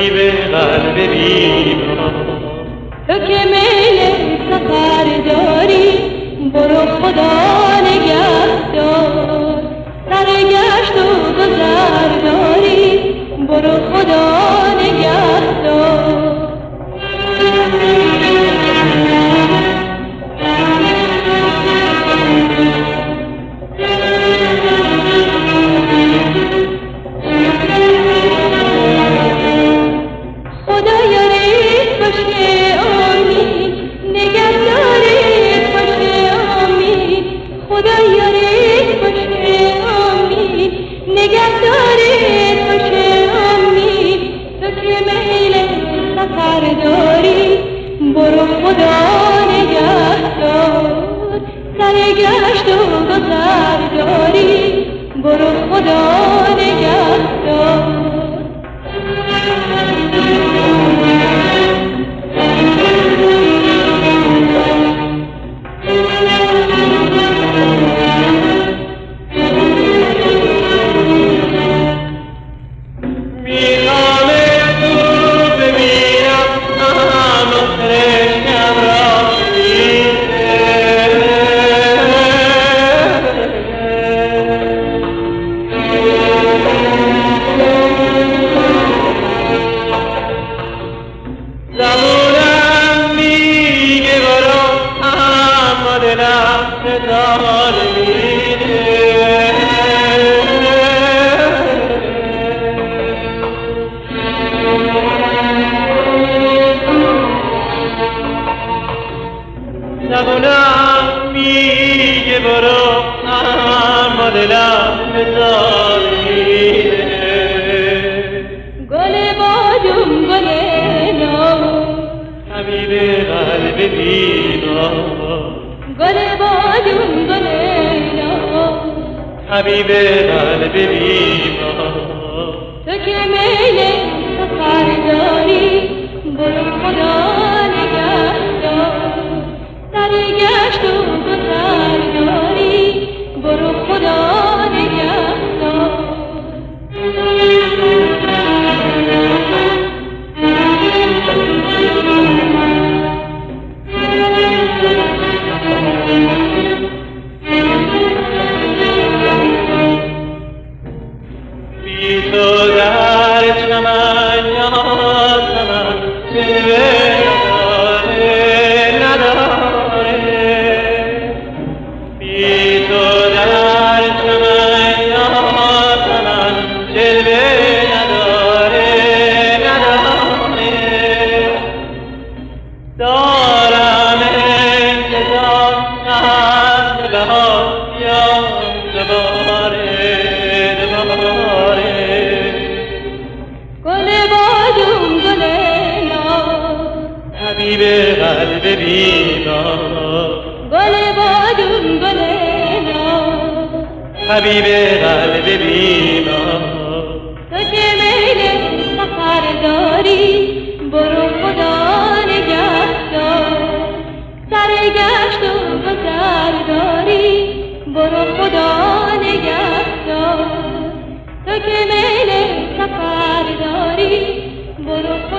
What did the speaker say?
حبیب قلب بیمار. تو که میل سفر داری برو خدا نگهدار. سرگشت و گذر داری برو خدا نگهدار. برو خدا نگهدار. سرگشت و گذر داری برو خدا نگهدار. زبونم میگه برو اما دلم بذار میره. گل بادم گل نو حبیب قلب بیمار. گل بادم گل نو حبیب قلب بیمار. تو که میل سفر داری برو خدا نگهدار. سرگشت و گذر داری برو خدا نگهدار. بی تو در چمن یا چمن جلوه نداره. بی تو در چمن یا چمن جلوه نداره. دارم انتظار از بهار یا دوباره. گل بادم گل نو حبیب قلب بیمار. گل بادم گل نو حبیب قلب بیمار. تو که میل سفر داری برو خدا نگهدار. سرگشت و گذر داری برو خدا نگهدار. تو که میل سفر داری برو